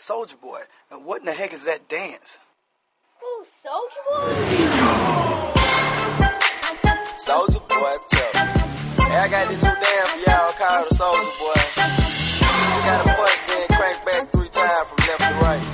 Soulja Boy. And what in the heck is that dance? Ooh, Soulja Boy? Soulja Boy, tough. Hey, I got this new dance for y'all called the Soulja Boy. You gotta punch, then crank back 3 times from left to right.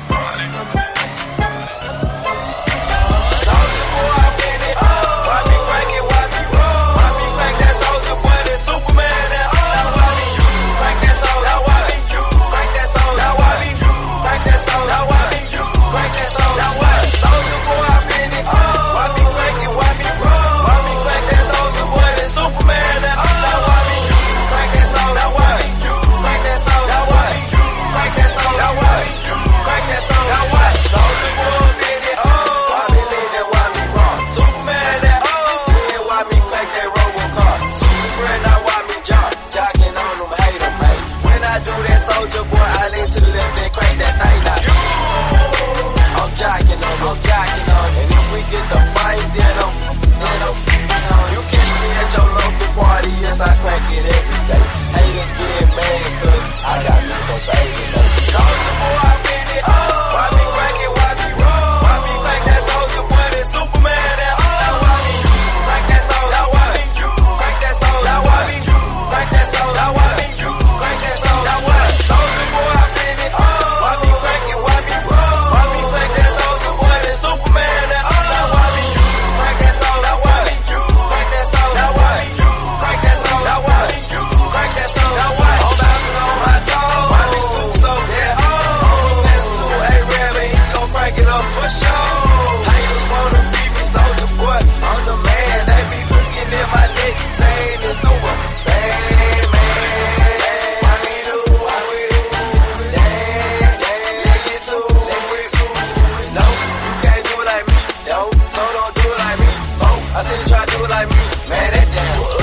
Soulja Boy, I'm in it. Why me crank it, why me roll? Why me crank that Soulja Boy, that Superman, that why me crank that Soulja, why me crank that Soulja, why me crank that Soulja, why me crank that Soulja, why Soulja Boy, I'm in it. Why me crank it, why me roll? Why me crank that Soulja Boy, that Superman, that why me crank that Soulja, why me crank that Soulja, why me crank that Soulja, why me crank that Soulja, why Soulja Boy, I'm in it. Why me lean that, why me wrong? Superman, that yeah, why me crank that Robocar? Superman, now why me jogging on them, hate them, mate. When I do that Soulja Boy, I lean to the left, then crank that thing out. I'm jogging on, and if we get the fight, then you catch me at your local party, yes, I crank it every day. Haters get mad, cause I got me so baby. Soulja Boy, I'm in it. Why me crank it, why me roll? Why me crank that Soulja Boy, that Superman, that why me crank that Soulja, why me crank that Soulja, why me crank that Soulja, why me crank that Soulja, why Soulja Boy, I'm in it. Why me crank it, why me roll? Why me crank that Soulja Boy, that Superman, that why me crank that Soulja, why me crank that Soulja, why me crank that Soulja, why me crank that Soulja, why I'm bouncing on my toes. Why me soup so dead? That's too A-Rab and he gon' crank it up for sure. Haters wanna beat me, Soulja Boy, I'm the man. They be looking at my neck, saying it's no one. Bad man, why me do, damn, let it too. No, you can't do it like me, so don't do it like me. I said you try to do it like me, man, that damn.